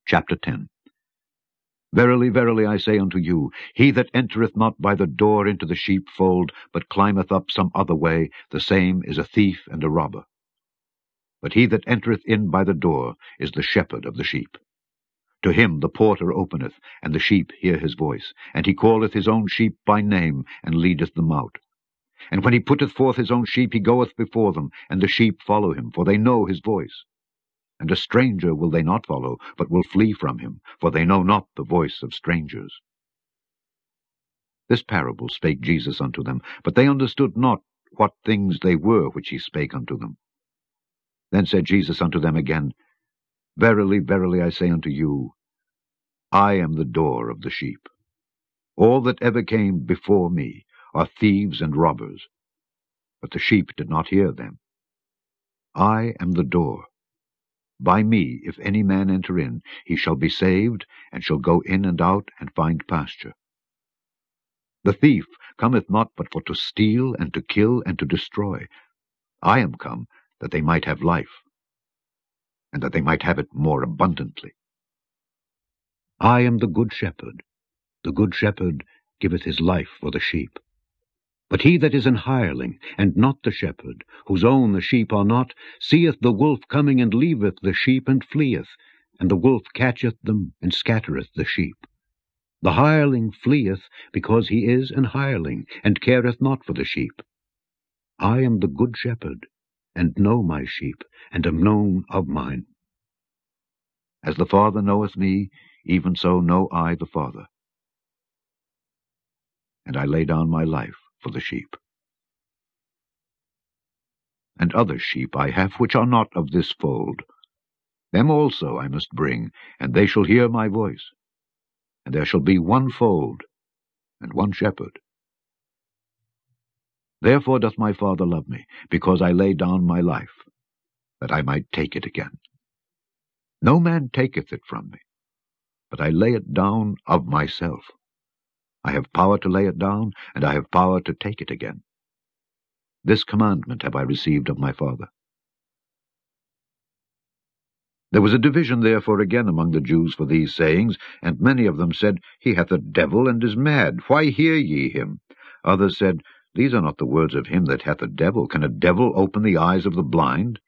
Chapter 10. Verily, verily, I say unto you, he that entereth not by the door into the sheepfold, but climbeth up some other way, the same is a thief and a robber. But he that entereth in by the door is the shepherd of the sheep. To him the porter openeth, and the sheep hear his voice, and he calleth his own sheep by name, and leadeth them out. And when he putteth forth his own sheep, he goeth before them, and the sheep follow him, for they know his voice. And a stranger will they not follow, but will flee from him, for they know not the voice of strangers. This parable spake Jesus unto them, but they understood not what things they were which he spake unto them. Then said Jesus unto them again, Verily, verily, I say unto you, I am the door of the sheep. All that ever came before me are thieves and robbers, but the sheep did not hear them. I am the door. By me, if any man enter in, he shall be saved, and shall go in and out, and find pasture. The thief cometh not but for to steal, and to kill, and to destroy. I am come that they might have life, and that they might have it more abundantly. I am the good shepherd. The good shepherd giveth his life for the sheep. But he that is an hireling, and not the shepherd, whose own the sheep are not, seeth the wolf coming, and leaveth the sheep, and fleeth, and the wolf catcheth them, and scattereth the sheep. The hireling fleeth, because he is an hireling, and careth not for the sheep. I am the good shepherd, and know my sheep, and am known of mine. As the Father knoweth me, even so know I the Father. And I lay down my life for the sheep. And other sheep I have which are not of this fold. Them also I must bring, and they shall hear my voice. And there shall be one fold, and one shepherd. Therefore doth my Father love me, because I lay down my life, that I might take it again. No man taketh it from me, but I lay it down of myself. I have power to lay it down, and I have power to take it again. This commandment have I received of my Father. There was a division therefore again among the Jews for these sayings, and many of them said, He hath a devil, and is mad. Why hear ye him? Others said, These are not the words of him that hath a devil. Can a devil open the eyes of the blind?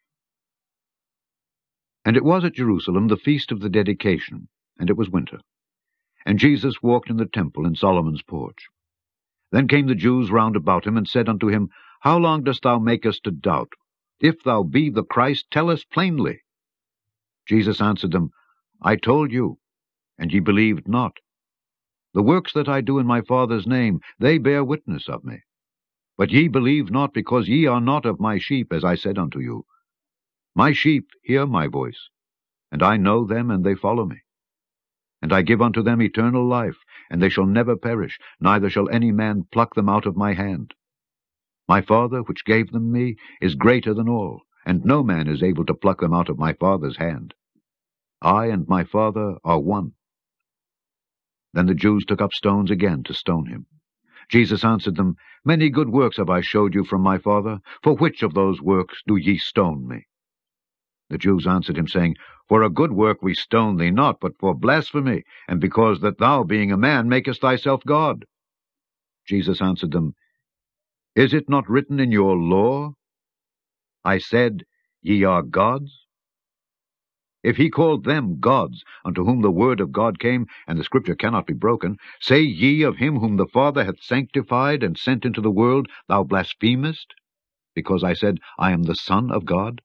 And it was at Jerusalem the feast of the dedication, and it was winter. And Jesus walked in the temple in Solomon's porch. Then came the Jews round about him, and said unto him, How long dost thou make us to doubt? If thou be the Christ, tell us plainly. Jesus answered them, I told you, and ye believed not. The works that I do in my Father's name, they bear witness of me. But ye believe not, because ye are not of my sheep, as I said unto you. My sheep hear my voice, and I know them, and they follow me. And I give unto them eternal life, and they shall never perish, neither shall any man pluck them out of my hand. My Father, which gave them me, is greater than all, and no man is able to pluck them out of my Father's hand. I and my Father are one. Then the Jews took up stones again to stone him. Jesus answered them, Many good works have I showed you from my Father. For which of those works do ye stone me? The Jews answered him, saying, For a good work we stone thee not, but for blasphemy, and because that thou, being a man, makest thyself God. Jesus answered them, Is it not written in your law, I said, Ye are gods? If he called them gods, unto whom the word of God came, and the scripture cannot be broken, say ye of him whom the Father hath sanctified and sent into the world, Thou blasphemest, because I said, I am the Son of God?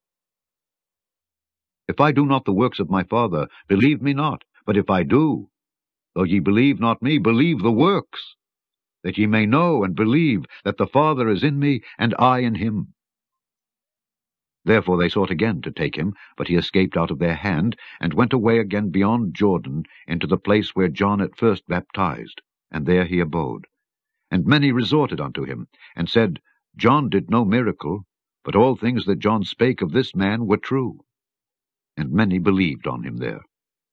If I do not the works of my Father, believe me not. But if I do, though ye believe not me, believe the works, that ye may know and believe that the Father is in me, and I in him. Therefore they sought again to take him, but he escaped out of their hand, and went away again beyond Jordan, into the place where John at first baptized, and there he abode. And many resorted unto him, and said, John did no miracle, but all things that John spake of this man were true. And many believed on him there.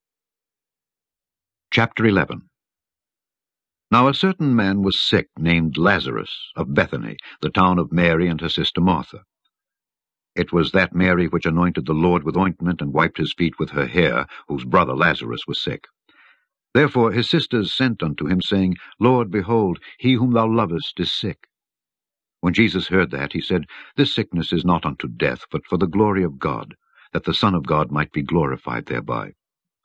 Chapter 11. Now a certain man was sick, named Lazarus, of Bethany, the town of Mary and her sister Martha. It was that Mary which anointed the Lord with ointment and wiped his feet with her hair, whose brother Lazarus was sick. Therefore his sisters sent unto him, saying, Lord, behold, he whom thou lovest is sick. When Jesus heard that, he said, This sickness is not unto death, but for the glory of God, that the Son of God might be glorified thereby.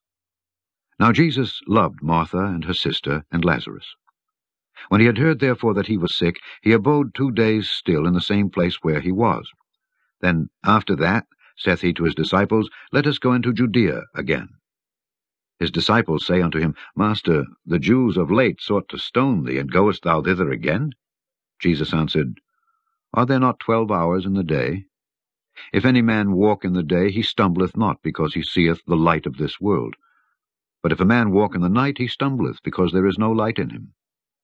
Now Jesus loved Martha and her sister and Lazarus. When he had heard therefore that he was sick, he abode 2 days still in the same place where he was. Then after that saith he to his disciples, Let us go into Judea again. His disciples say unto him, Master, the Jews of late sought to stone thee, and goest thou thither again? Jesus answered, Are there not 12 hours in the day? If any man walk in the day, he stumbleth not, because he seeth the light of this world. But if a man walk in the night, he stumbleth, because there is no light in him.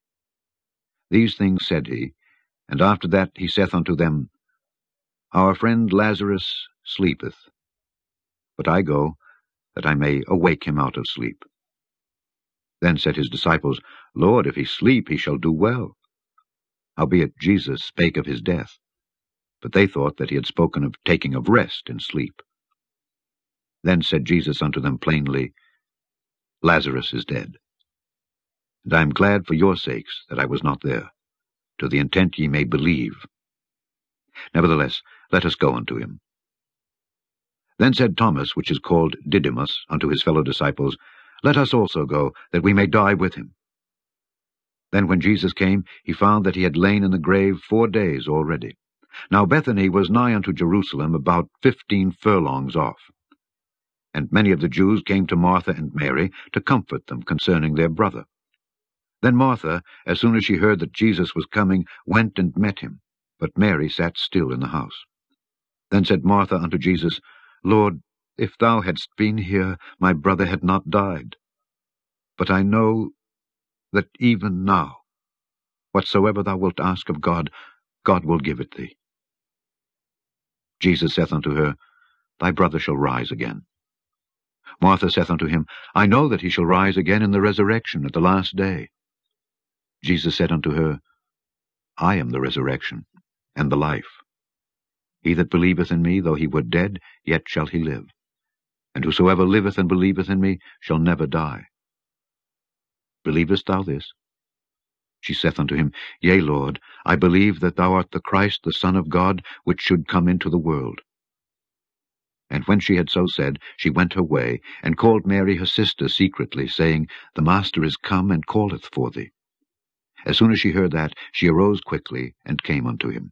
These things said he, and after that he saith unto them, Our friend Lazarus sleepeth, but I go, that I may awake him out of sleep. Then said his disciples, Lord, if he sleep, he shall do well. Howbeit Jesus spake of his death, but they thought that he had spoken of taking of rest in sleep. Then said Jesus unto them plainly, Lazarus is dead. And I am glad for your sakes that I was not there, to the intent ye may believe. Nevertheless, let us go unto him. Then said Thomas, which is called Didymus, unto his fellow disciples, Let us also go, that we may die with him. Then when Jesus came, he found that he had lain in the grave 4 days already. Now Bethany was nigh unto Jerusalem, about 15 furlongs off. And many of the Jews came to Martha and Mary to comfort them concerning their brother. Then Martha, as soon as she heard that Jesus was coming, went and met him, but Mary sat still in the house. Then said Martha unto Jesus, Lord, if thou hadst been here, my brother had not died. But I know that even now, whatsoever thou wilt ask of God, God will give it thee. Jesus saith unto her, Thy brother shall rise again. Martha saith unto him, I know that he shall rise again in the resurrection at the last day. Jesus said unto her, I am the resurrection and the life. He that believeth in me, though he were dead, yet shall he live. And whosoever liveth and believeth in me shall never die. Believest thou this? She saith unto him, Yea, Lord, I believe that thou art the Christ, the Son of God, which should come into the world. And when she had so said, she went her way, and called Mary her sister secretly, saying, The Master is come, and calleth for thee. As soon as she heard that, she arose quickly, and came unto him.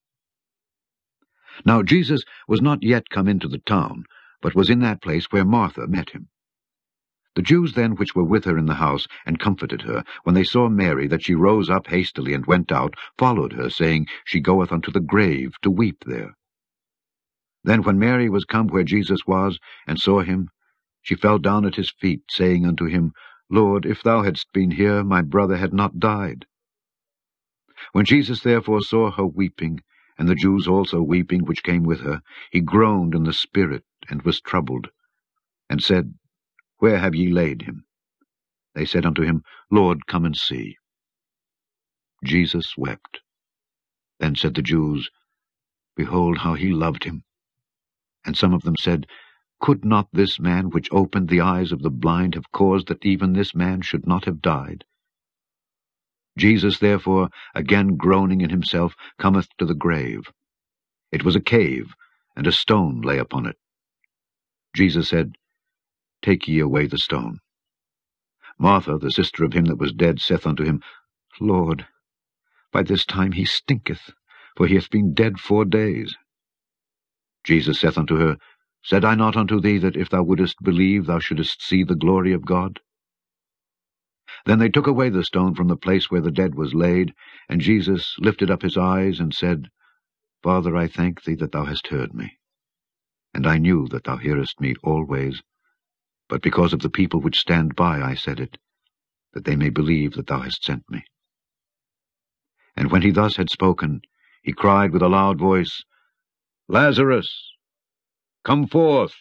Now Jesus was not yet come into the town, but was in that place where Martha met him. The Jews then which were with her in the house, and comforted her, when they saw Mary, that she rose up hastily and went out, followed her, saying, She goeth unto the grave to weep there. Then when Mary was come where Jesus was, and saw him, she fell down at his feet, saying unto him, Lord, if thou hadst been here, my brother had not died. When Jesus therefore saw her weeping, and the Jews also weeping which came with her, he groaned in the spirit, and was troubled, and said, Where have ye laid him? They said unto him, Lord, come and see. Jesus wept. Then said the Jews, Behold how he loved him. And some of them said, Could not this man which opened the eyes of the blind have caused that even this man should not have died? Jesus therefore, again groaning in himself, cometh to the grave. It was a cave, and a stone lay upon it. Jesus said, Take ye away the stone. Martha, the sister of him that was dead, saith unto him, Lord, by this time he stinketh, for he hath been dead 4 days. Jesus saith unto her, Said I not unto thee that if thou wouldest believe, thou shouldest see the glory of God? Then they took away the stone from the place where the dead was laid, and Jesus lifted up his eyes, and said, Father, I thank thee that thou hast heard me. And I knew that thou hearest me always, but because of the people which stand by I said it, that they may believe that thou hast sent me. And when he thus had spoken, he cried with a loud voice, Lazarus, come forth.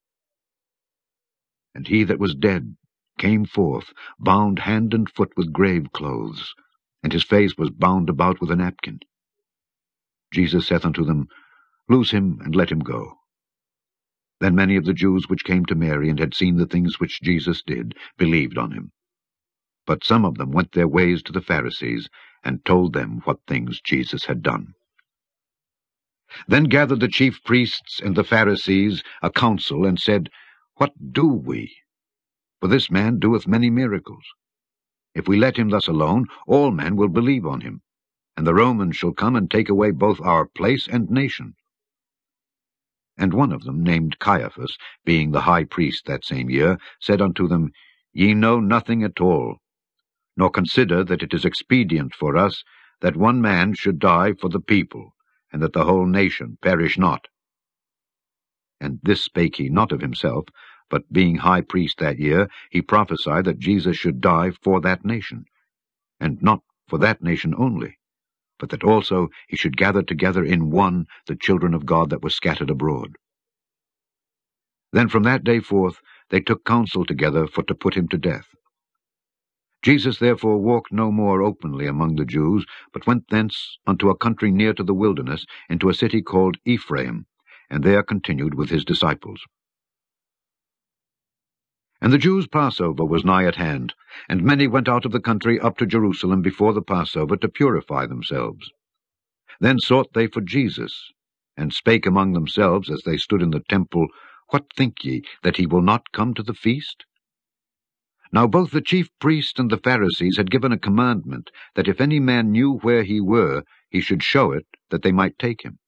And he that was dead came forth, bound hand and foot with grave clothes, and his face was bound about with a napkin. Jesus saith unto them, Loose him, and let him go." Then many of the Jews which came to Mary, and had seen the things which Jesus did, believed on him. But some of them went their ways to the Pharisees, and told them what things Jesus had done. Then gathered the chief priests and the Pharisees a council, and said, "What do we? For this man doeth many miracles. If we let him thus alone, all men will believe on him, and the Romans shall come and take away both our place and nation." And one of them, named Caiaphas, being the high priest that same year, said unto them, "Ye know nothing at all, nor consider that it is expedient for us that one man should die for the people, and that the whole nation perish not." And this spake he not of himself, but being high priest that year, he prophesied that Jesus should die for that nation, and not for that nation only, but that also he should gather together in one the children of God that were scattered abroad. Then from that day forth they took counsel together for to put him to death. Jesus therefore walked no more openly among the Jews, but went thence unto a country near to the wilderness, into a city called Ephraim, and there continued with his disciples. And the Jews' Passover was nigh at hand, and many went out of the country up to Jerusalem before the Passover to purify themselves. Then sought they for Jesus, and spake among themselves as they stood in the temple, "What think ye, that he will not come to the feast?" Now both the chief priests and the Pharisees had given a commandment, that if any man knew where he were, he should show it, that they might take him.